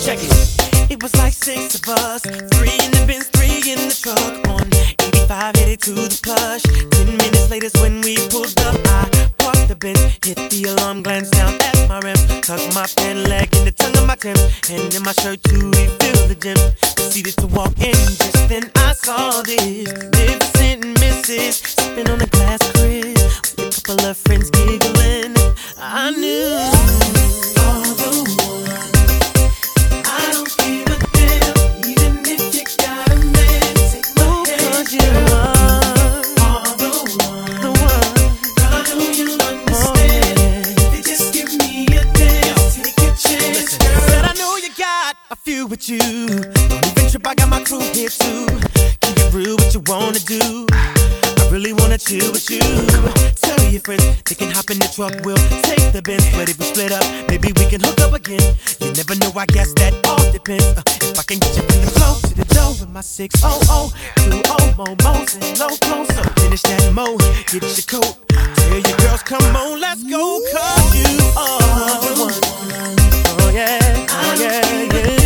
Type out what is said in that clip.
Check it. It was like 6 of us, 3 in the Benz, 3 in the truck. On 85, headed to the plush. 10 minutes later's when we pulled up. I parked the Benz, hit the alarm, glanced down at my rims, tucked my pant leg in the tongue of my Tim's, and in my shirt to refill the gym. Proceeded to walk in, just then I saw this magnificent missus sipping on a glass of Chris with a couple of friends giggling. I knew all the one. I don't give a damn, even if you got a man. Take my hand, 'cause you are all the one. The one. Girl, I know you understand. If you just give me a dance, take a chance. Girl, said I know you got a few with you. Don't even trip, I got my crew here too. Keep it real, what you wanna do. I really wanna chill with you. Tell your friends they can hop in the truck, we'll take the Benz. But if we split up, maybe we can hook up again. You never know, I guess that all depends. If I can get you from the flow to the dough with my 600, 2 momos and low flow. So finish that mo, get your coat. Tell your girls, come on, let's go, 'cause you are the one. Oh yeah, oh yeah, yeah.